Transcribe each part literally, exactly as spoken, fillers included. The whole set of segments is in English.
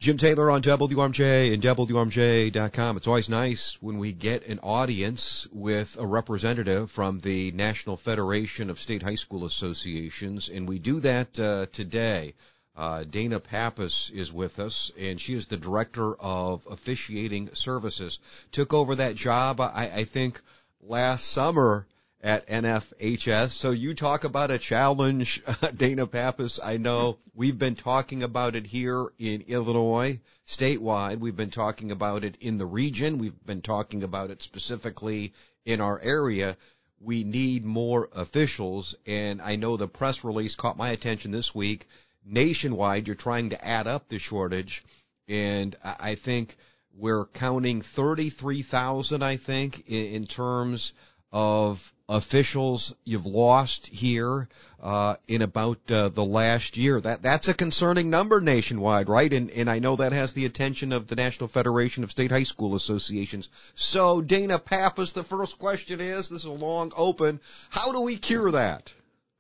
Jim Taylor on W R M J and W R M J dot com. It's always nice when we get an audience with a representative from the National Federation of State High School Associations, and we do that uh, today. Uh, Dana Pappas is with us, and she is the Director of Officiating Services. Took over that job, I, I think, last summer at N F H S. So you talk about a challenge, Dana Pappas. I know we've been talking about it here in Illinois, statewide. We've been talking about it in the region. We've been talking about it specifically in our area. We need more officials, and I know the press release caught my attention this week. Nationwide, you're trying to add up the shortage, and I think we're counting thirty-three thousand, I think, in, in terms of officials you've lost here uh, in about uh, the last year. That that's a concerning number nationwide, right? And and I know that has the attention of the National Federation of State High School Associations. So, Dana Pappas, the first question is, this is a long open, how do we cure that?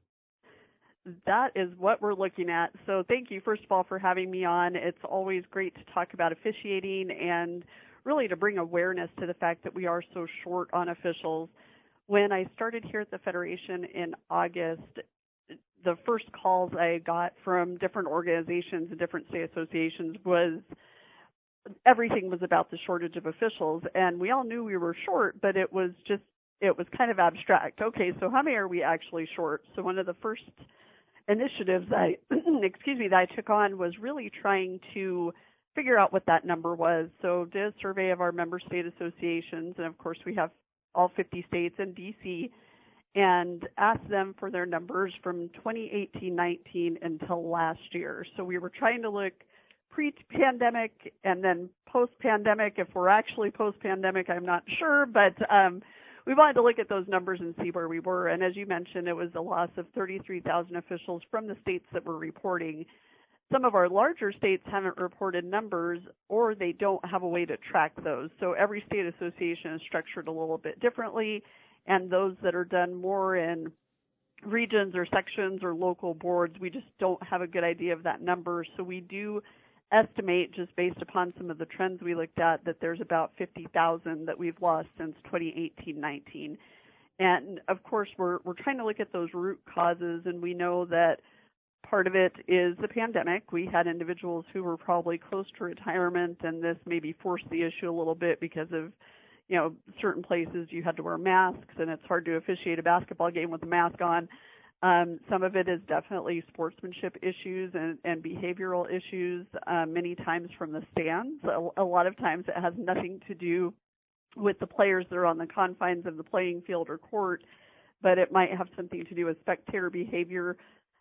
That is what we're looking at. So thank you, first of all, for having me on. It's always great to talk about officiating and really to bring awareness to the fact that we are so short on officials. When I started here at the Federation in August, the first calls I got from different organizations and different state associations was everything was about the shortage of officials. And we all knew we were short, but it was just, it was kind of abstract. Okay, so how many are we actually short? So one of the first initiatives I, excuse me, that I took on was really trying to figure out what that number was. So did a survey of our member state associations, and of course we have all fifty states and D C, and asked them for their numbers from twenty eighteen nineteen until last year. So we were trying to look pre-pandemic and then post-pandemic. If we're actually post-pandemic, I'm not sure, but um, we wanted to look at those numbers and see where we were. And as you mentioned, it was a loss of thirty-three thousand officials from the states that were reporting. Some of our larger states haven't reported numbers, or they don't have a way to track those. So every state association is structured a little bit differently, and those that are done more in regions or sections or local boards, we just don't have a good idea of that number. So we do estimate, just based upon some of the trends we looked at, that there's about fifty thousand that we've lost since twenty eighteen nineteen. And of course, we're we're trying to look at those root causes, and we know that part of it is the pandemic. We had individuals who were probably close to retirement, and this maybe forced the issue a little bit because of, you know, certain places you had to wear masks, and it's hard to officiate a basketball game with a mask on. Um, some of it is definitely sportsmanship issues and, and behavioral issues, uh, many times from the stands. A, a lot of times it has nothing to do with the players that are on the confines of the playing field or court, but it might have something to do with spectator behavior.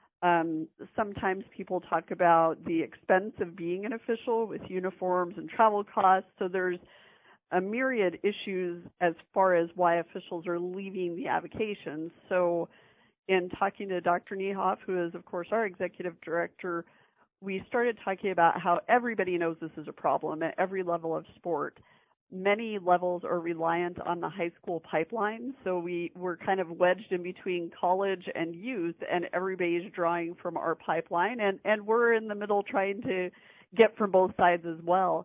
Um, sometimes people talk about the expense of being an official with uniforms and travel costs. So there's a myriad issues as far as why officials are leaving the avocations. So in talking to Doctor Niehoff, who is, of course, our executive director, we started talking about how everybody knows this is a problem at every level of sport. Many levels are reliant on the high school pipeline, so we, we're kind of wedged in between college and youth, and everybody's drawing from our pipeline, and, and we're in the middle trying to get from both sides as well.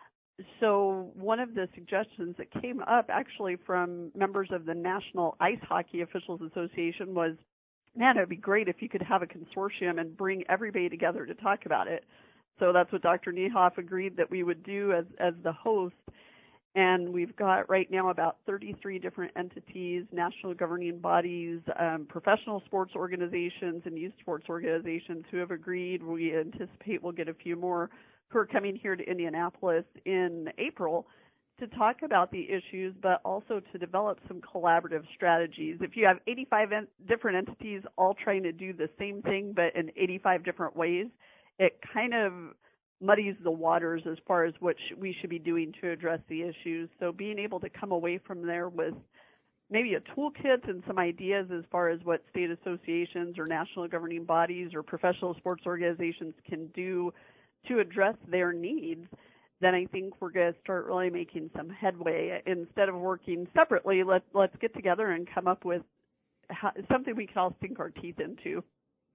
So one of the suggestions that came up actually from members of the National Ice Hockey Officials Association was, man, it would be great if you could have a consortium and bring everybody together to talk about it. So that's what Doctor Niehoff agreed that we would do as, as the host. And we've got right now about thirty-three different entities, national governing bodies, um, professional sports organizations, and youth sports organizations who have agreed. We anticipate we'll get a few more who are coming here to Indianapolis in April to talk about the issues, but also to develop some collaborative strategies. If you have eighty-five en- different entities all trying to do the same thing, but in eighty-five different ways, it kind of muddies the waters as far as what sh- we should be doing to address the issues. So being able to come away from there with maybe a toolkit and some ideas as far as what state associations or national governing bodies or professional sports organizations can do to address their needs, then I think we're going to start really making some headway. Instead of working separately, let, let's get together and come up with how, something we can all sink our teeth into.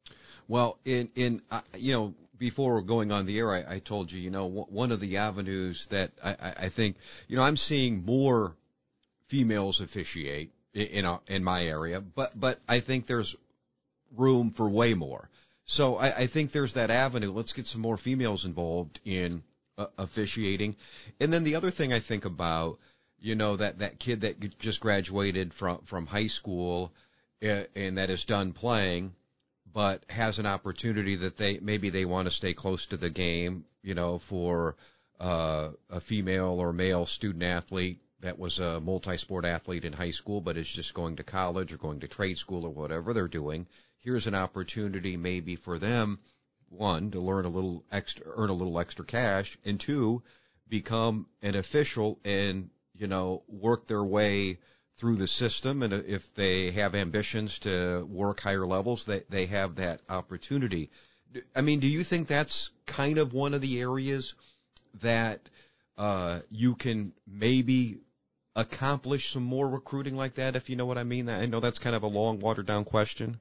Well, in in uh, you know, before going on the air, I, I told you, you know, w- one of the avenues that I, I I think, you know, I'm seeing more females officiate in in, our, in my area, but but I think there's room for way more. So I, I think there's that avenue. Let's get some more females involved in uh, officiating. And then the other thing I think about, you know, that, that kid that just graduated from, from high school uh, and that is done playing, but has an opportunity that they maybe they want to stay close to the game, you know, for uh, a female or male student athlete that was a multi-sport athlete in high school but is just going to college or going to trade school or whatever they're doing. Here's an opportunity maybe for them, one, to learn a little extra, earn a little extra cash, and two, become an official and, you know, work their way through the system. And if they have ambitions to work higher levels, they, they have that opportunity. I mean, do you think that's kind of one of the areas that uh, you can maybe accomplish some more recruiting like that, if you know what I mean? I know that's kind of a long, watered-down question.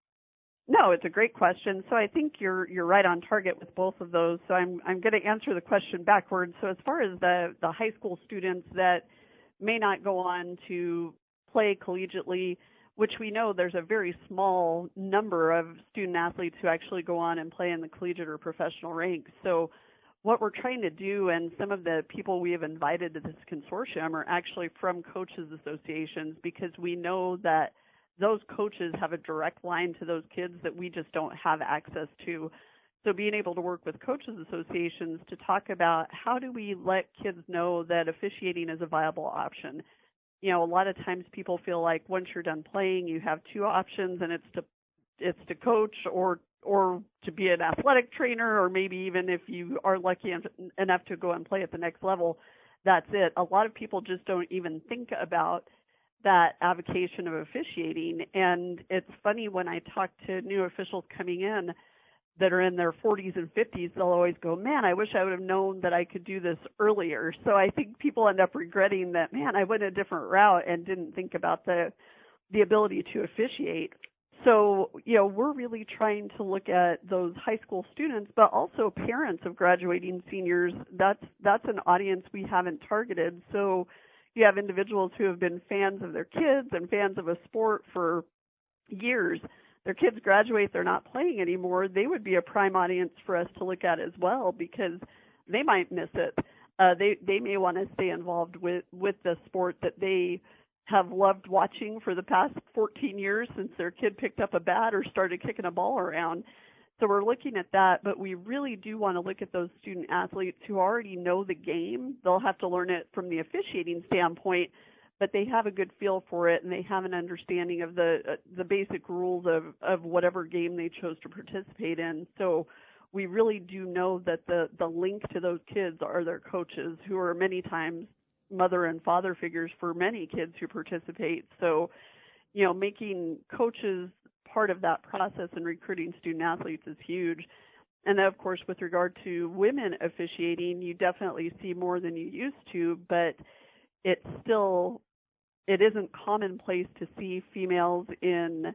No, it's a great question. So I think you're you're right on target with both of those. So I'm I'm going to answer the question backwards. So as far as the the high school students that may not go on to play collegiately, which we know there's a very small number of student athletes who actually go on and play in the collegiate or professional ranks. So what we're trying to do, and some of the people we have invited to this consortium are actually from coaches associations, because we know that those coaches have a direct line to those kids that we just don't have access to. So being able to work with coaches associations to talk about how do we let kids know that officiating is a viable option. You know, a lot of times people feel like once you're done playing, you have two options, and it's to it's to coach or or to be an athletic trainer, or maybe even if you are lucky enough to go and play at the next level, that's it. A lot of people just don't even think about that avocation of officiating. And it's funny, when I talk to new officials coming in that are in their forties and fifties, they'll always go, man, I wish I would have known that I could do this earlier. So I think people end up regretting that, man, I went a different route and didn't think about the the ability to officiate. So, you know, we're really trying to look at those high school students, but also parents of graduating seniors. That's that's an audience we haven't targeted. So you have individuals who have been fans of their kids and fans of a sport for years. Their kids graduate, they're not playing anymore. They would be a prime audience for us to look at as well, because they might miss it. Uh, they they may want to stay involved with, with the sport that they have loved watching for the past fourteen years since their kid picked up a bat or started kicking a ball around. So we're looking at that, but we really do want to look at those student athletes who already know the game. They'll have to learn it from the officiating standpoint, but they have a good feel for it, and they have an understanding of the uh, the basic rules of, of whatever game they chose to participate in. So we really do know that the, the link to those kids are their coaches, who are many times mother and father figures for many kids who participate. So, you know, making coaches part of that process and recruiting student athletes is huge. And then, of course, with regard to women officiating, you definitely see more than you used to, but it's still, it isn't commonplace to see females in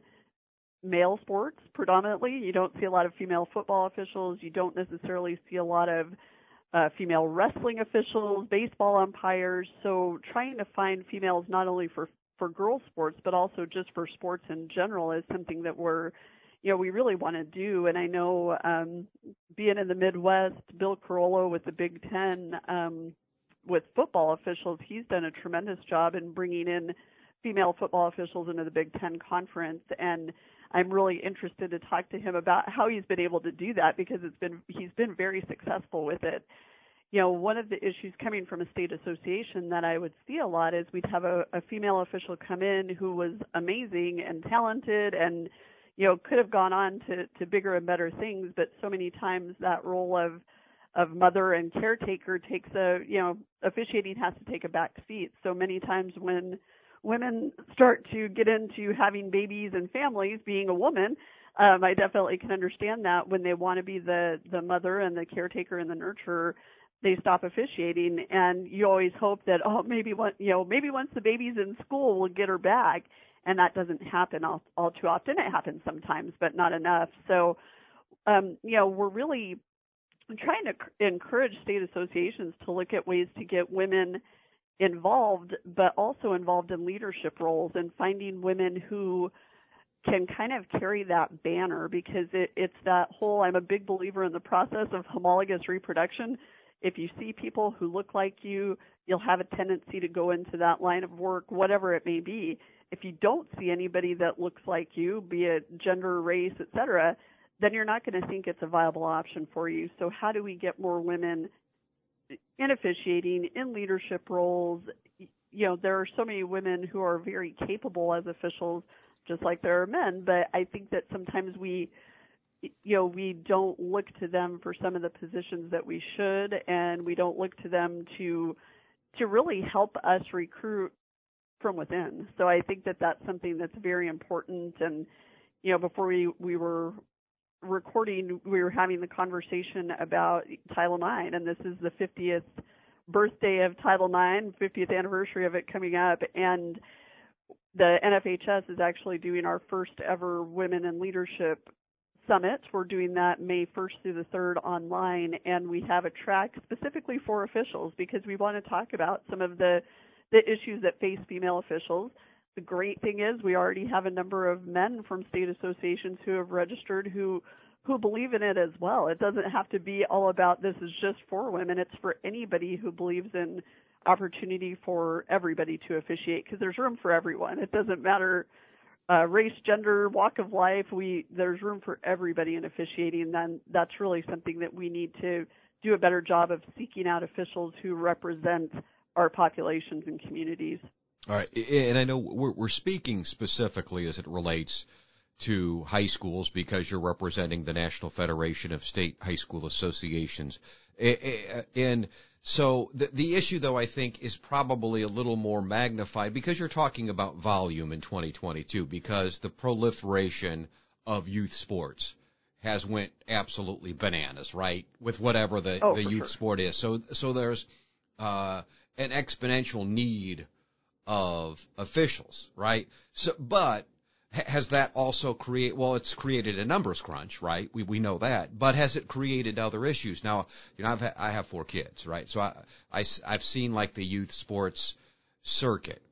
male sports predominantly. You don't see a lot of female football officials. You don't necessarily see a lot of uh, female wrestling officials, baseball umpires. So trying to find females not only for, for girls sports, but also just for sports in general is something that we're, you know, we really want to do. And I know um, being in the Midwest, Bill Carollo with the Big Ten, um, with football officials, he's done a tremendous job in bringing in female football officials into the Big Ten Conference, and I'm really interested to talk to him about how he's been able to do that, because it's been he's been very successful with it. You know, one of the issues coming from a state association that I would see a lot is we'd have a, a female official come in who was amazing and talented and, you know, could have gone on to, to bigger and better things, but so many times that role of of mother and caretaker takes a, you know, officiating has to take a back seat. So many times when women start to get into having babies and families, being a woman, um, I definitely can understand that when they want to be the, the mother and the caretaker and the nurturer, they stop officiating. And you always hope that, oh, maybe one, you know, maybe once the baby's in school, we'll get her back. and that doesn't happen all, all too often. It happens sometimes, but not enough. So, um, you know, we're really trying to encourage state associations to look at ways to get women involved, but also involved in leadership roles and finding women who can kind of carry that banner, because it, it's that whole, I'm a big believer in the process of homologous reproduction. If you see people who look like you, you'll have a tendency to go into that line of work, whatever it may be. If you don't see anybody that looks like you, be it gender, race, et cetera, then you're not going to think it's a viable option for you. So how do we get more women in officiating, in leadership roles? You know, there are so many women who are very capable as officials, just like there are men, but I think that sometimes we, you know, we don't look to them for some of the positions that we should, and we don't look to them to to really help us recruit from within. So I think that that's something that's very important. And, you know, before we, we were recording, we were having the conversation about Title nine, and this is the fiftieth birthday of Title nine, fiftieth anniversary of it coming up, and the N F H S is actually doing our first ever Women in Leadership Summit. We're doing that May first through the third online, and we have a track specifically for officials because we want to talk about some of the, the issues that face female officials. The great thing is we already have a number of men from state associations who have registered who who believe in it as well. It doesn't have to be all about this is just for women. It's for anybody who believes in opportunity for everybody to officiate, because there's room for everyone. It doesn't matter uh, race, gender, walk of life. We there's room for everybody in officiating. Then that's really something that we need to do a better job of seeking out officials who represent our populations and communities. All right, and I know we're, we're speaking specifically as it relates to high schools because you're representing the National Federation of State High School Associations. And so the, the issue, though, I think is probably a little more magnified because you're talking about volume in twenty twenty-two, because the proliferation of youth sports has went absolutely bananas, right, with whatever the, oh, the youth sure. sport is. So, so there's uh, an exponential need of officials, right? So, but has that also create? Well, it's created a numbers crunch, right? We we know that, but has it created other issues? Now, you know, I've ha- I have four kids, right? So I, I I've seen like the youth sports circuit,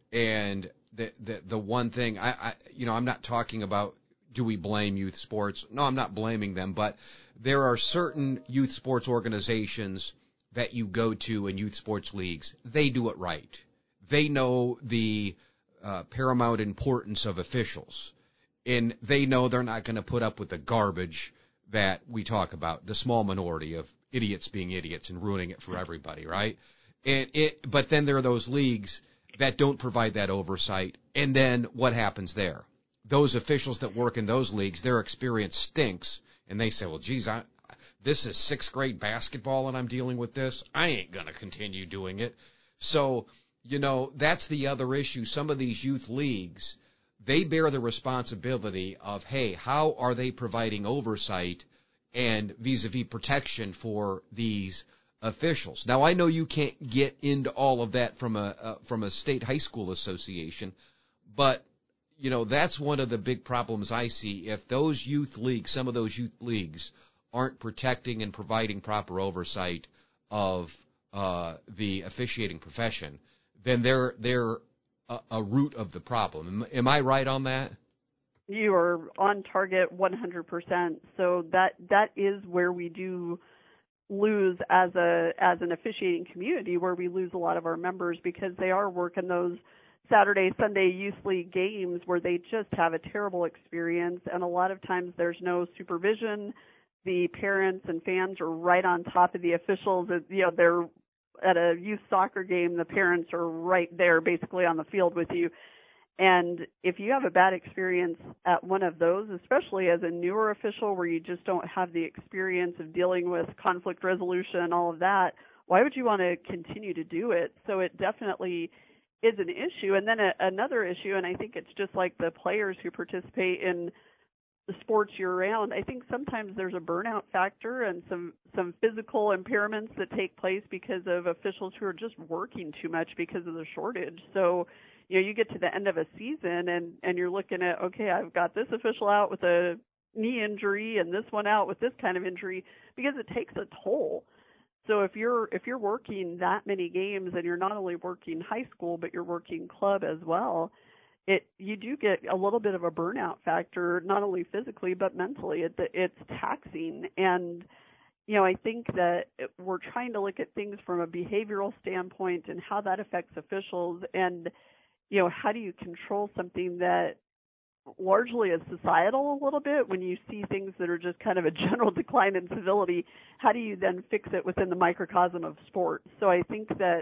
and the the the one thing I, I you know I'm not talking about do we blame youth sports? No, I'm not blaming them, but there are certain youth sports organizations that you go to in youth sports leagues. They do it right. They know the uh, paramount importance of officials, and they know they're not going to put up with the garbage that we talk about, the small minority of idiots being idiots and ruining it for everybody, right? And it, but then there are those leagues that don't provide that oversight, and then what happens there? Those officials that work in those leagues, their experience stinks, and they say, well, geez, I, this is sixth grade basketball, and I'm dealing with this. I ain't going to continue doing it. So, you know, that's the other issue. Some of these youth leagues, they bear the responsibility of, hey, how are they providing oversight and vis-a-vis protection for these officials? Now, I know you can't get into all of that from a uh, from a state high school association, but, you know, that's one of the big problems I see. If those youth leagues, some of those youth leagues, aren't protecting and providing proper oversight of uh, the officiating profession, then they're they're a, a root of the problem. Am, am I right on that? You are on target one hundred percent. So that that is where we do lose as a as an officiating community, where we lose a lot of our members because they are working those Saturday, Sunday youth league games where they just have a terrible experience, and a lot of times there's no supervision. The parents and fans are right on top of the officials. You know, they're at a youth soccer game, the parents are right there basically on the field with you. And if you have a bad experience at one of those, especially as a newer official where you just don't have the experience of dealing with conflict resolution and all of that, why would you want to continue to do it? So it definitely is an issue. And then a, another issue, and I think it's just like the players who participate in the sports year-round, I think sometimes there's a burnout factor and some, some physical impairments that take place because of officials who are just working too much because of the shortage. So you know, you get to the end of a season and, and you're looking at, okay, I've got this official out with a knee injury and this one out with this kind of injury, because it takes a toll. So if you're if you're working that many games and you're not only working high school but you're working club as well, it you do get a little bit of a burnout factor, not only physically but mentally. It, it's taxing, and you know I think that we're trying to look at things from a behavioral standpoint and how that affects officials, and you know how do you control something that largely is societal a little bit. When you see things that are just kind of a general decline in civility, how do you then fix it within the microcosm of sport? So I think that,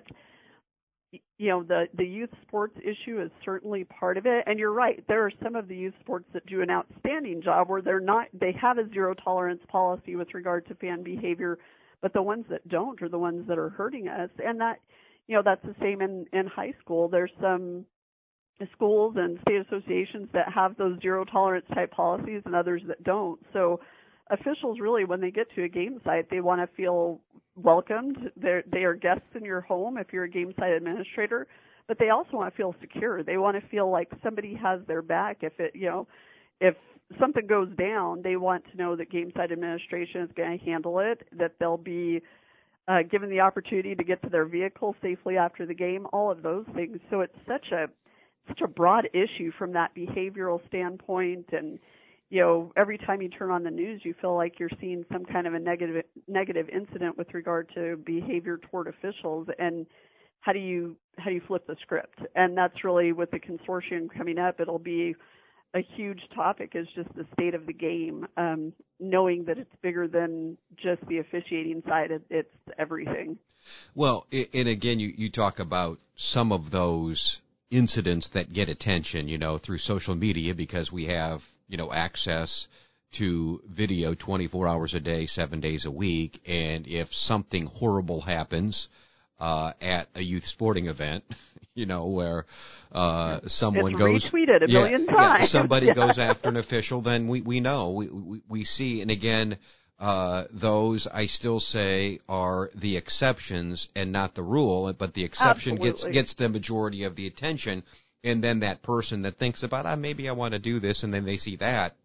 you know, the, the youth sports issue is certainly part of it. And you're right, there are some of the youth sports that do an outstanding job where they're not, they have a zero tolerance policy with regard to fan behavior, but the ones that don't are the ones that are hurting us. And that, you know, that's the same in, in high school. There's some schools and state associations that have those zero tolerance type policies and others that don't. So officials really, when they get to a game site, they want to feel welcomed. They're, they are guests in your home if you're a game site administrator, but they also want to feel secure. They want to feel like somebody has their back. If it, you know, if something goes down, they want to know that game site administration is going to handle it, that they'll be uh, given the opportunity to get to their vehicle safely after the game, all of those things. So it's such a such a broad issue from that behavioral standpoint. And, you know, every time you turn on the news, you feel like you're seeing some kind of a negative, negative incident with regard to behavior toward officials. And how do you, how do you flip the script? And that's really with the consortium coming up. It'll be a huge topic, is just the state of the game, um, knowing that it's bigger than just the officiating side. It, it's everything. Well, and again, you, you talk about some of those incidents that get attention, you know, through social media, because we have, you know, access to video twenty-four hours a day, seven days a week. And if something horrible happens uh, at a youth sporting event, you know, where uh, someone it's goes retweeted a yeah, million times, yeah, somebody yeah. goes after an official, then we we know we we, we see. And again, Uh, those, I still say, are the exceptions and not the rule, but the exception Absolutely. gets gets the majority of the attention, and then that person that thinks about, ah, maybe I want to do this, and then they see that,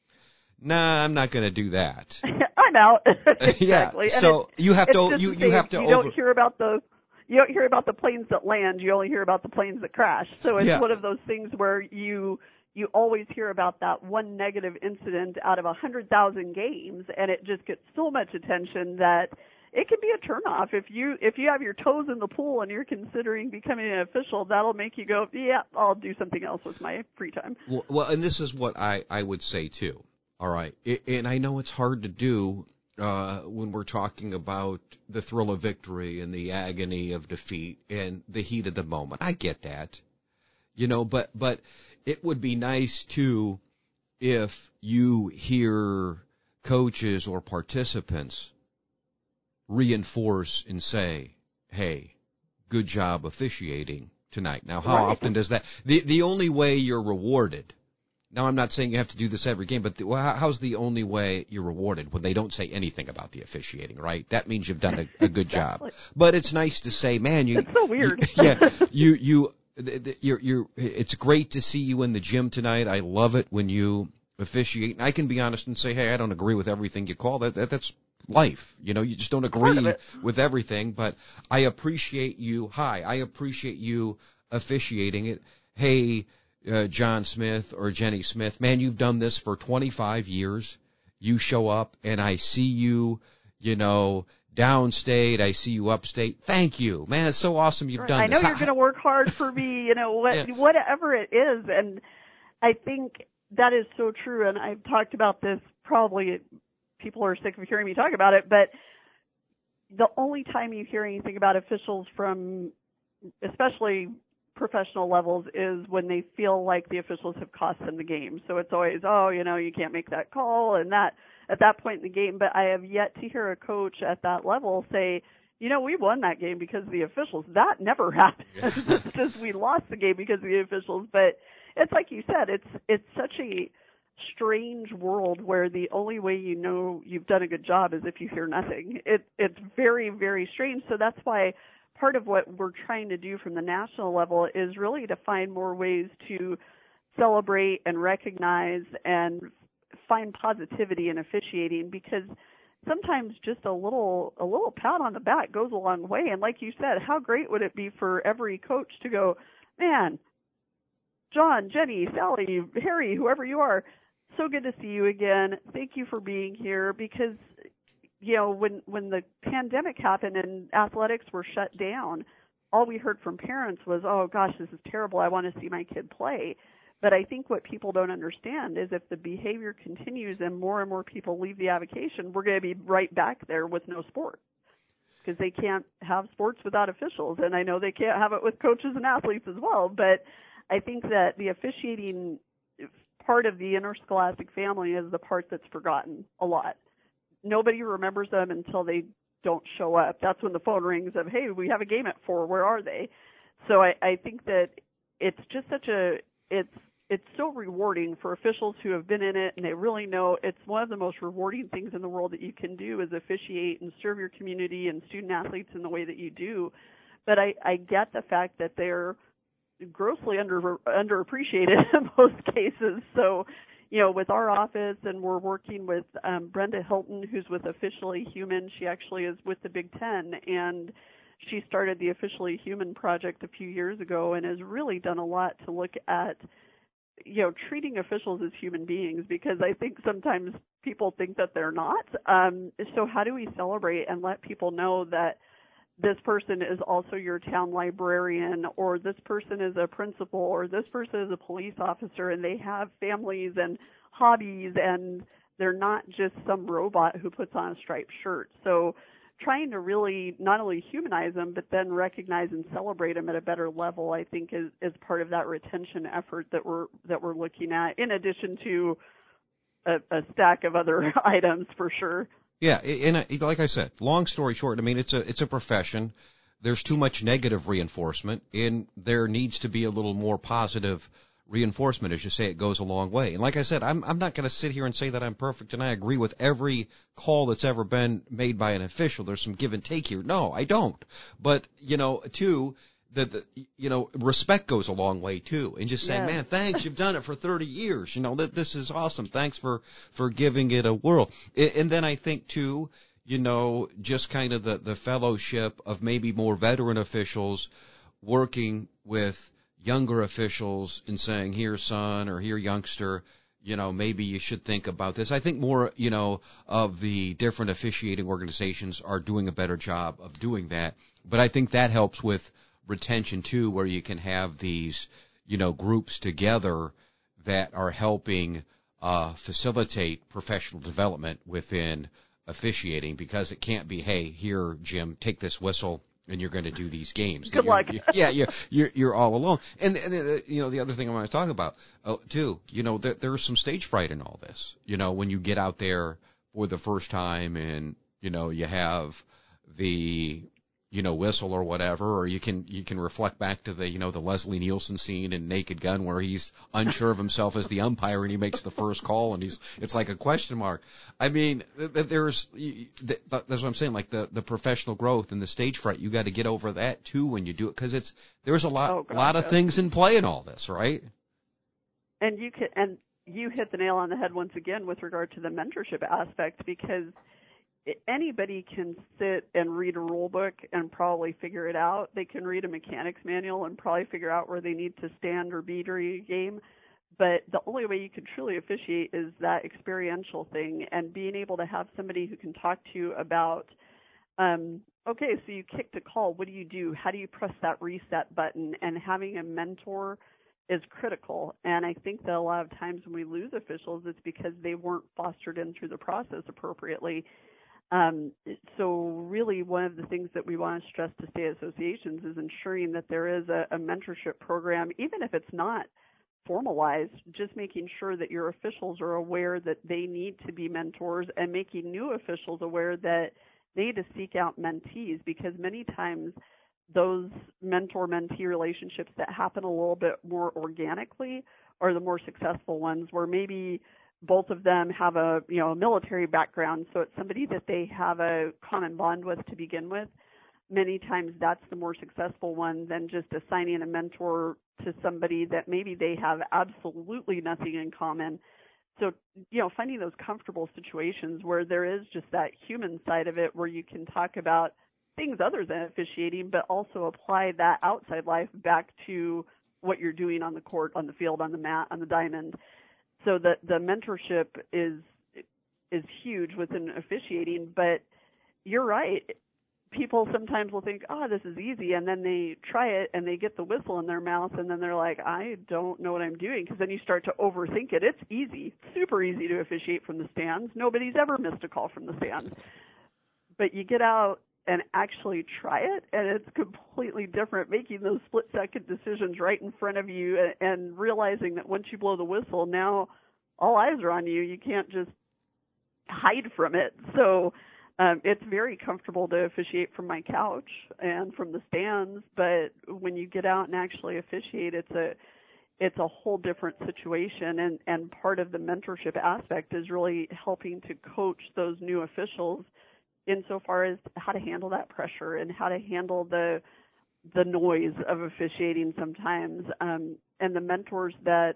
nah, I'm not going to do that. I'm out. Exactly. Yeah, so it, you have to you you you have to you over. don't hear about the you don't hear about the planes that land. You only hear about the planes that crash. So it's Yeah. one of those things where you. You always hear about that one negative incident out of a hundred thousand games, and it just gets so much attention that it can be a turnoff. If you if you have your toes in the pool and you're considering becoming an official, that'll make you go, yeah, I'll do something else with my free time. Well, well and this is what I, I would say too. All right, it, and I know it's hard to do uh, when we're talking about the thrill of victory and the agony of defeat and the heat of the moment. I get that, you know, but but. It would be nice, too, if you hear coaches or participants reinforce and say, hey, good job officiating tonight. Now, how Right. often does that? The the only way you're rewarded, now I'm not saying you have to do this every game, but the, well, how's the only way you're rewarded? When they don't say anything about the officiating, right? That means you've done a, a good Exactly. job. But it's nice to say, man, you. It's so weird. You, yeah, you you. You're, you're, it's great to see you in the gym tonight. I love it when you officiate. And I can be honest and say, hey, I don't agree with everything you call. That, that that's life. You know, you just don't agree with everything. But I appreciate you. Hi, I appreciate you officiating it. Hey, uh, John Smith or Jenny Smith, man, you've done this for twenty-five years. You show up and I see you, you know, downstate, I see you upstate. Thank you, man. It's so awesome you've Right. done I this. know you're going to work hard for me, you know, what, Yeah. whatever it is. And I think that is so true. And I've talked about this, probably people are sick of hearing me talk about it, but the only time you hear anything about officials from especially professional levels is when they feel like the officials have cost them the game. So it's always, oh, you know, you can't make that call and that at that point in the game. But I have yet to hear a coach at that level say, you know, we won that game because of the officials. That never happened. It's just we lost the game because of the officials. But it's like you said, it's it's such a strange world where the only way you know you've done a good job is if you hear nothing. It it's very, very strange. So that's why part of what we're trying to do from the national level is really to find more ways to celebrate and recognize and find positivity in officiating, because sometimes just a little a little pat on the back goes a long way. And like you said, how great would it be for every coach to go, man, John, Jenny, Sally, Harry, whoever you are, so good to see you again. Thank you for being here. Because, you know, when, when the pandemic happened and athletics were shut down, all we heard from parents was, oh, gosh, this is terrible. I want to see my kid play. But I think what people don't understand is if the behavior continues and more and more people leave the avocation, we're going to be right back there with no sport, because they can't have sports without officials. And I know they can't have it with coaches and athletes as well. But I think that the officiating part of the interscholastic family is the part that's forgotten a lot. Nobody remembers them until they don't show up. That's when the phone rings of, hey, we have a game at four. Where are they? So I, I think that it's just such a, it's, it's so rewarding for officials who have been in it, and they really know it's one of the most rewarding things in the world that you can do is officiate and serve your community and student athletes in the way that you do. But I, I get the fact that they're grossly under underappreciated in most cases. So, you know, with our office, and we're working with um, Brenda Hilton, who's with Officially Human. She actually is with the Big Ten, and she started the Officially Human project a few years ago and has really done a lot to look at, you know, treating officials as human beings, because I think sometimes people think that they're not. Um, so how do we celebrate and let people know that this person is also your town librarian, or this person is a principal, or this person is a police officer, and they have families and hobbies, and they're not just some robot who puts on a striped shirt. So trying to really not only humanize them, but then recognize and celebrate them at a better level, I think is, is part of that retention effort that we're that we're looking at, in addition to a, a stack of other items for sure. Yeah, and like I said, long story short, I mean, it's a it's a profession. There's too much negative reinforcement, and there needs to be a little more positive reinforcement. As you say, it goes a long way. And like I said, I'm I'm not going to sit here and say that I'm perfect and I agree with every call that's ever been made by an official. There's some give and take here. No, I don't. But, you know, too, that the, you know, respect goes a long way too, and just saying, yes. Man, thanks, you've done it for thirty years. You know, that this is awesome. Thanks for for giving it a whirl. And then I think too, you know, just kind of the the fellowship of maybe more veteran officials working with younger officials and saying, here, son, or here, youngster, you know, maybe you should think about this. I think more, you know, of the different officiating organizations are doing a better job of doing that. But I think that helps with retention too, where you can have these, you know, groups together that are helping uh, facilitate professional development within officiating, because it can't be, hey, here, Jim, take this whistle and you're going to do these games. Good you're, luck. You're, yeah, you're, you're you're all alone. And, and uh, you know, the other thing I want to talk about uh, too, you know, there, there's some stage fright in all this. You know, when you get out there for the first time and, you know, you have the, you know, whistle or whatever, or you can you can reflect back to the, you know, the Leslie Nielsen scene in Naked Gun where he's unsure of himself as the umpire and he makes the first call and he's it's like a question mark. I mean, there's that's what I'm saying, like the the professional growth and the stage fright, you got to get over that too when you do it, because it's there's a lot oh, God, lot of yes. things in play in all this, right? And you can and you hit the nail on the head once again with regard to the mentorship aspect, because anybody can sit and read a rule book and probably figure it out. They can read a mechanics manual and probably figure out where they need to stand or be during a game. But the only way you can truly officiate is that experiential thing, and being able to have somebody who can talk to you about, um, okay, so you kicked a call. What do you do? How do you press that reset button? And having a mentor is critical. And I think that a lot of times when we lose officials, it's because they weren't fostered in through the process appropriately. Um, so really one of the things that we want to stress to state associations is ensuring that there is a, a mentorship program, even if it's not formalized, just making sure that your officials are aware that they need to be mentors, and making new officials aware that they need to seek out mentees, because many times those mentor-mentee relationships that happen a little bit more organically are the more successful ones, where maybe both of them have a, you know, a military background, so it's somebody that they have a common bond with to begin with. many times that's the more successful one than just assigning a mentor to somebody that maybe they have absolutely nothing in common. So, you know, finding those comfortable situations where there is just that human side of it where you can talk about things other than officiating, but also apply that outside life back to what you're doing on the court, on the field, on the mat, on the diamond. So the, the mentorship is is huge within officiating, but you're right. People sometimes will think, oh, this is easy, and then they try it, and they get the whistle in their mouth, and then they're like, I don't know what I'm doing, because then you start to overthink it. It's easy, super easy to officiate from the stands. Nobody's ever missed a call from the stands. But you get out and actually try it, and it's completely different, making those split-second decisions right in front of you and, and realizing that once you blow the whistle, now all eyes are on you. You can't just hide from it. So um, it's very comfortable to officiate from my couch and from the stands, but when you get out and actually officiate, it's a it's a whole different situation, and, and part of the mentorship aspect is really helping to coach those new officials insofar as how to handle that pressure and how to handle the the noise of officiating sometimes. Um, and the mentors that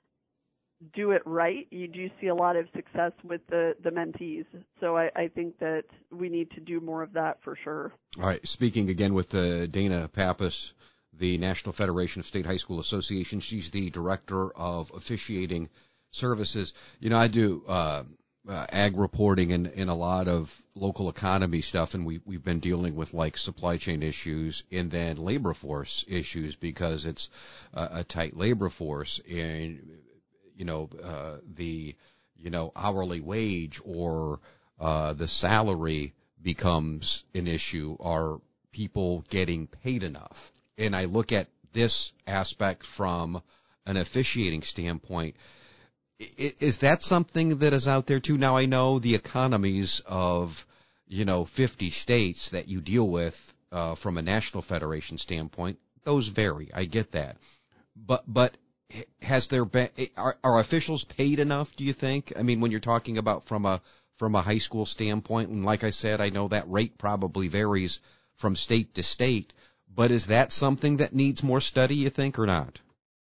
do it right, you do see a lot of success with the, the mentees. So I, I think that we need to do more of that for sure. All right. Speaking again with uh, Dana Pappas, the National Federation of State High School Association. She's the director of officiating services. You know, I do uh, uh, ag reporting and, and a lot of local economy stuff, and we, we've been dealing with like supply chain issues and then labor force issues because it's uh, a tight labor force. And you know, uh, the, you know, hourly wage or uh, the salary becomes an issue. Are people getting paid enough? And I look at this aspect from an officiating standpoint. Is that something that is out there too? Now I know the economies of, you know, fifty states that you deal with uh, from a national federation standpoint, those vary. I get that. But, but, Has there been are, are officials paid enough? Do you think? I mean, when you're talking about from a from a high school standpoint, and like I said, I know that rate probably varies from state to state. But is that something that needs more study? You think, or not?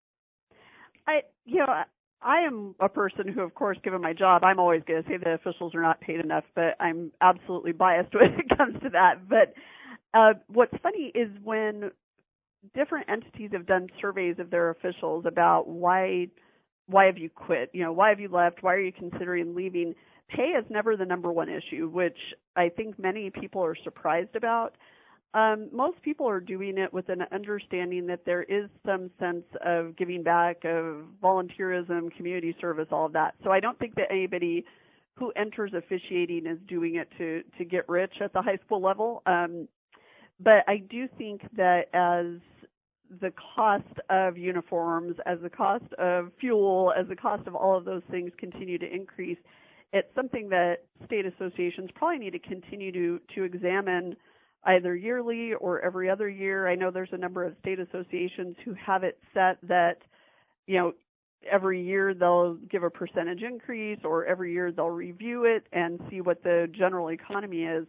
I, you know, I am a person who, of course, given my job, I'm always going to say that officials are not paid enough. But I'm absolutely biased when it comes to that. But uh, what's funny is when different entities have done surveys of their officials about why why have you quit? You know, why have you left? Why are you considering leaving? Pay is never the number one issue, which I think many people are surprised about. Um, most people are doing it with an understanding that there is some sense of giving back, of volunteerism, community service, all of that. So I don't think that anybody who enters officiating is doing it to, to get rich at the high school level. Um, But I do think that as the cost of uniforms, as the cost of fuel, as the cost of all of those things continue to increase, it's something that state associations probably need to continue to, to examine either yearly or every other year. I know there's a number of state associations who have it set that, you know, every year they'll give a percentage increase, or every year they'll review it and see what the general economy is.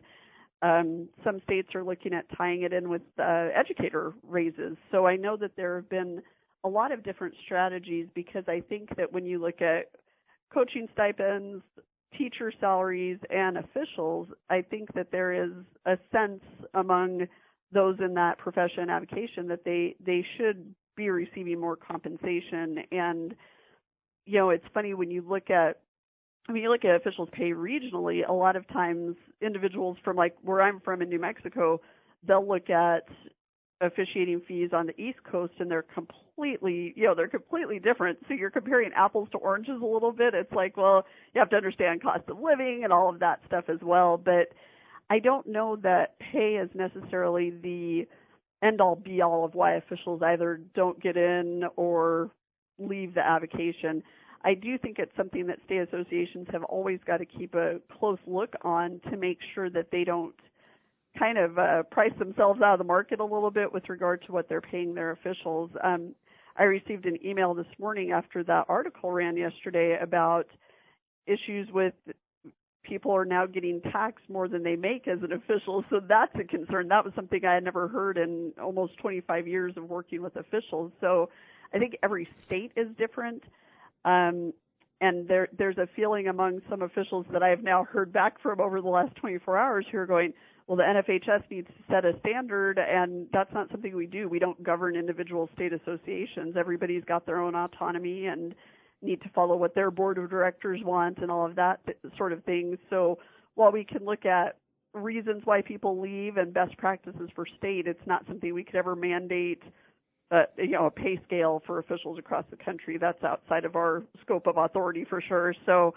Um, some states are looking at tying it in with uh, educator raises. So I know that there have been a lot of different strategies, because I think that when you look at coaching stipends, teacher salaries, and officials, I think that there is a sense among those in that profession and avocation that they, they should be receiving more compensation. And, you know, it's funny when you look at I mean, you look at officials' pay regionally, a lot of times individuals from, like, where I'm from in New Mexico, they'll look at officiating fees on the East Coast, and they're completely, you know, they're completely different. So you're comparing apples to oranges a little bit. It's like, well, you have to understand cost of living and all of that stuff as well. But I don't know that pay is necessarily the end-all, be-all of why officials either don't get in or leave the avocation. I do think it's something that state associations have always got to keep a close look on to make sure that they don't kind of uh, price themselves out of the market a little bit with regard to what they're paying their officials. Um, I received an email this morning after that article ran yesterday about issues with people are now getting taxed more than they make as an official, so that's a concern. That was something I had never heard in almost twenty-five years of working with officials. So I think every state is different, um, and there, there's a feeling among some officials that I've now heard back from over the last twenty-four hours who are going, well, the N F H S needs to set a standard, and that's not something we do. We don't govern individual state associations. Everybody's got their own autonomy and need to follow what their board of directors want and all of that sort of thing. So while we can look at reasons why people leave and best practices for state, it's not something we could ever mandate, uh, you know, a pay scale for officials across the country. That's outside of our scope of authority for sure. So,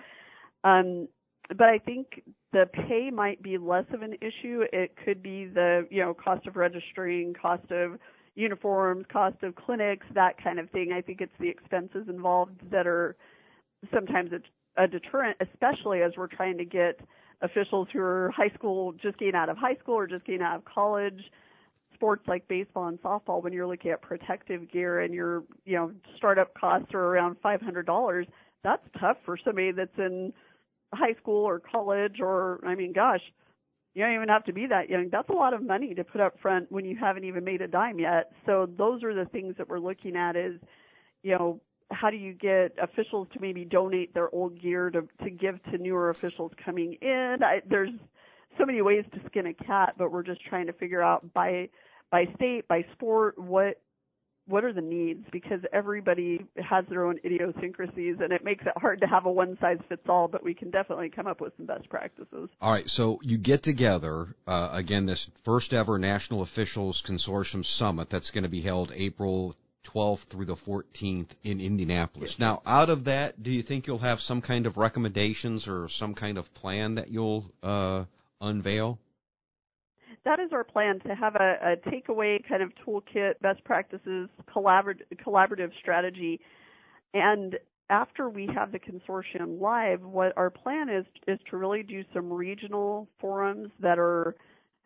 um, but I think the pay might be less of an issue. It could be the, you know, cost of registering, cost of uniforms, cost of clinics, that kind of thing. I think it's the expenses involved that are sometimes a, a deterrent, especially as we're trying to get officials who are high school, just getting out of high school or just getting out of college. Sports like baseball and softball, when you're looking at protective gear and your, you know, startup costs are around five hundred dollars, that's tough for somebody that's in high school or college or, I mean, gosh, you don't even have to be that young. That's a lot of money to put up front when you haven't even made a dime yet. So those are the things that we're looking at is, you know, how do you get officials to maybe donate their old gear to, to give to newer officials coming in? I, there's so many ways to skin a cat, but we're just trying to figure out by by state, by sport, what what are the needs, because everybody has their own idiosyncrasies, and it makes it hard to have a one-size-fits-all, but we can definitely come up with some best practices. All right, so you get together, uh, again, this first-ever National Officials Consortium Summit that's going to be held April twelfth through the fourteenth in Indianapolis. Yes. Now, out of that, do you think you'll have some kind of recommendations or some kind of plan that you'll uh, unveil? That is our plan, to have a, a takeaway kind of toolkit, best practices, collabor- collaborative strategy. And after we have the consortium live, what our plan is is to really do some regional forums that are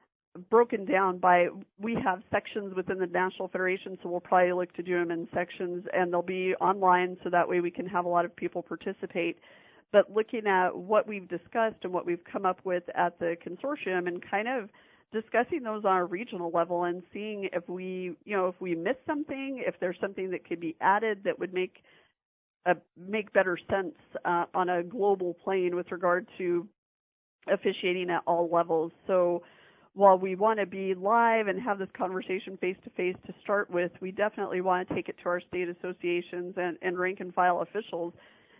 broken down by, we have sections within the National Federation, so we'll probably look to do them in sections, and they'll be online so that way we can have a lot of people participate. But looking at what we've discussed and what we've come up with at the consortium and kind of discussing those on a regional level and seeing if we, you know, if we missed something, if there's something that could be added that would make a, make better sense uh, on a global plane with regard to officiating at all levels. So while we want to be live and have this conversation face-to-face to start with, we definitely want to take it to our state associations and, and rank-and-file officials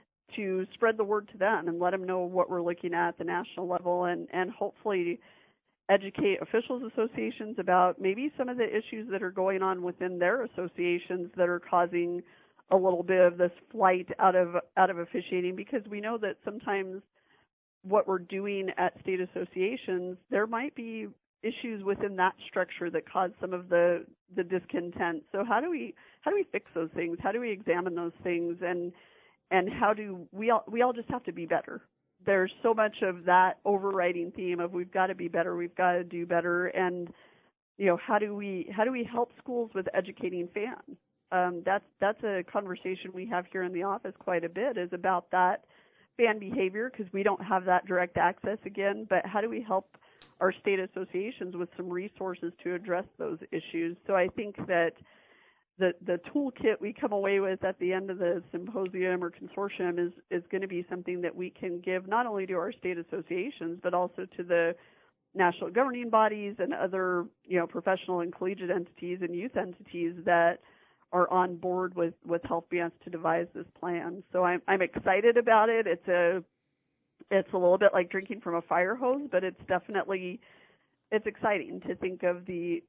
to spread the word to them and let them know what we're looking at at the national level, and, and hopefully educate officials associations about maybe some of the issues that are going on within their associations that are causing a little bit of this flight out of out of officiating, because we know that sometimes what we're doing at state associations, there might be issues within that structure that cause some of the the discontent. So how do we how do we fix those things? How do we examine those things, and and how do we all we all just have to be better? There's so much of that overriding theme of we've got to be better, we've got to do better, and you know, how do we how do we help schools with educating fans? Um, that's that's a conversation we have here in the office quite a bit, is about that fan behavior, because we don't have that direct access again. But how do we help our state associations with some resources to address those issues? So I think that the the toolkit we come away with at the end of the symposium or consortium is is going to be something that we can give not only to our state associations but also to the national governing bodies and other, you know, professional and collegiate entities and youth entities that are on board with, with helping us to devise this plan. So I'm I'm excited about it. It's a it's a little bit like drinking from a fire hose, but it's definitely it's exciting to think of the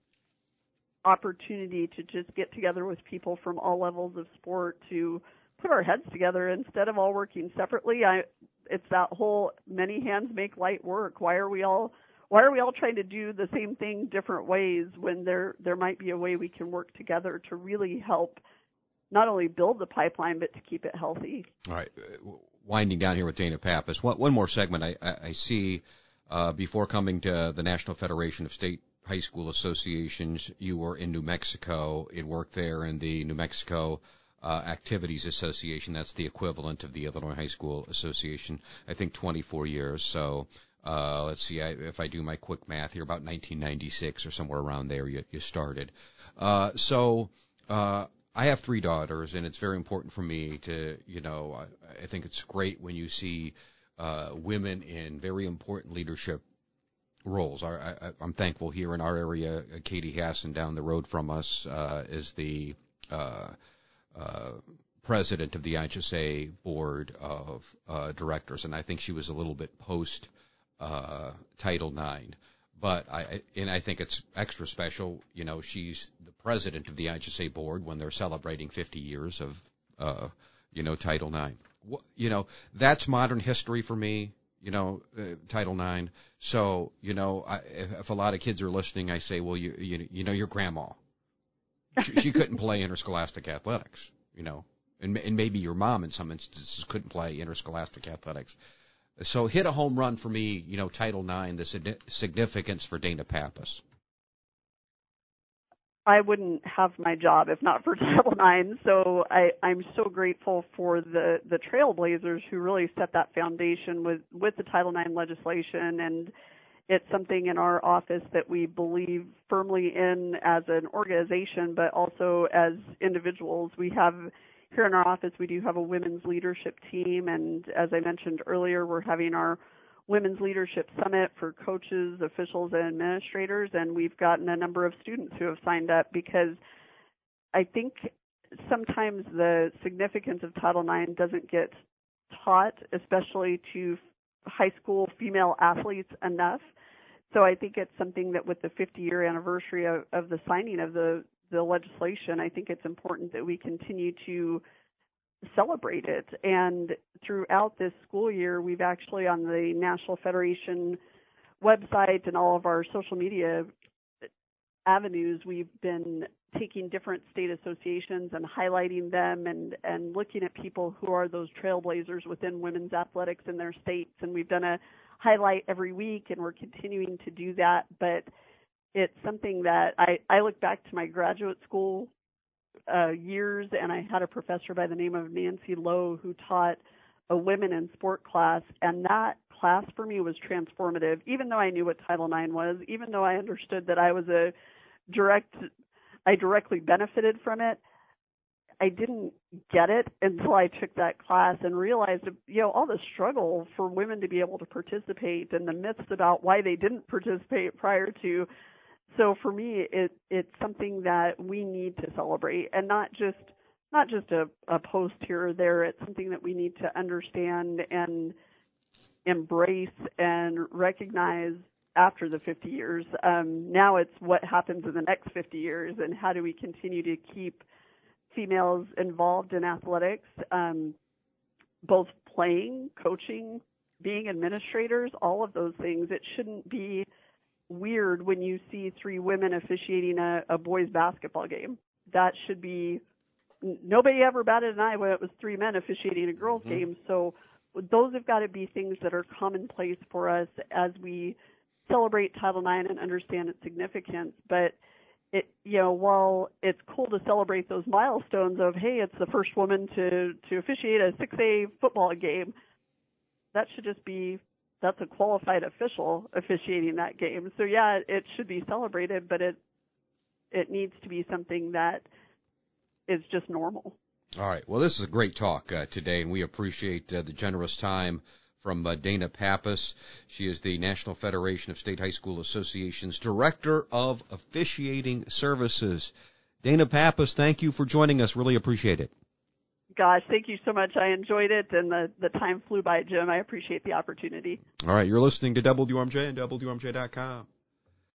opportunity to just get together with people from all levels of sport to put our heads together instead of all working separately. I it's that whole many hands make light work. Why are we all Why are we all trying to do the same thing different ways when there there might be a way we can work together to really help not only build the pipeline but to keep it healthy? All right. Winding down here with Dana Pappas. One, one more segment I, I, I see uh, before coming to the National Federation of State High School Associations. You were in New Mexico and worked there in the New Mexico uh, Activities Association. That's the equivalent of the Illinois High School Association. I think twenty-four years. So uh, let's see, I, if I do my quick math here, about nineteen ninety-six or somewhere around there you, you started. Uh, so uh, I have three daughters, and it's very important for me to, you know, I, I think it's great when you see uh, women in very important leadership roles. I, I, I'm thankful here in our area, Katie Hassan down the road from us uh, is the uh, uh, president of the I H S A board of uh, directors, and I think she was a little bit post uh, Title nine. But I and I think it's extra special. You know, she's the president of the I H S A board when they're celebrating fifty years of, uh, you know, Title nine. You know, that's modern history for me. You know, uh, Title nine. So, you know, I, if, if a lot of kids are listening, I say, well, you you, you know, your grandma, she, she couldn't play interscholastic athletics. You know, and and maybe your mom in some instances couldn't play interscholastic athletics. So hit a home run for me, you know, Title nine, the significance for Dana Pappas. I wouldn't have my job if not for Title nine. So I, I'm so grateful for the, the trailblazers who really set that foundation with, with the Title nine legislation. And it's something in our office that we believe firmly in as an organization, but also as individuals. We have Here in our office, we do have a women's leadership team, and as I mentioned earlier, we're having our Women's Leadership Summit for coaches, officials, and administrators, and we've gotten a number of students who have signed up because I think sometimes the significance of Title nine doesn't get taught, especially to high school female athletes, enough. So I think it's something that with the fifty-year anniversary of, of the signing of the the legislation, I think it's important that we continue to celebrate it. And throughout this school year, we've actually on the National Federation website and all of our social media avenues, we've been taking different state associations and highlighting them and, and looking at people who are those trailblazers within women's athletics in their states. And we've done a highlight every week, and we're continuing to do that. But it's something that I, I look back to my graduate school uh, years, and I had a professor by the name of Nancy Lowe who taught a women in sport class, and that class for me was transformative. Even though I knew what Title nine was, even though I understood that I was a direct, I directly benefited from it, I didn't get it until I took that class and realized, you know, all the struggle for women to be able to participate and the myths about why they didn't participate prior to. So for me, it it's something that we need to celebrate, and not just not just a, a post here or there. It's something that we need to understand and embrace and recognize after the fifty years. Um, now it's what happens in the next fifty years, and how do we continue to keep females involved in athletics, um, both playing, coaching, being administrators, all of those things. It shouldn't be weird when you see three women officiating a, a boys basketball game. That should be, nobody ever batted an eye when it was three men officiating a girls' mm-hmm. game. So those have got to be things that are commonplace for us as we celebrate Title nine and understand its significance. But it, you know, while it's cool to celebrate those milestones of, hey, it's the first woman to, to officiate a six A football game, that should just be, that's a qualified official officiating that game. So yeah, it should be celebrated, but it it needs to be something that is just normal. All right. Well, this is a great talk uh, today, and we appreciate uh, the generous time from uh, Dana Pappas. She is the National Federation of State High School Associations Director of Officiating Services. Dana Pappas, thank you for joining us. Really appreciate it. Gosh, thank you so much. I enjoyed it, and the, the time flew by, Jim. I appreciate the opportunity. All right. You're listening to W R M J and W R M J dot com.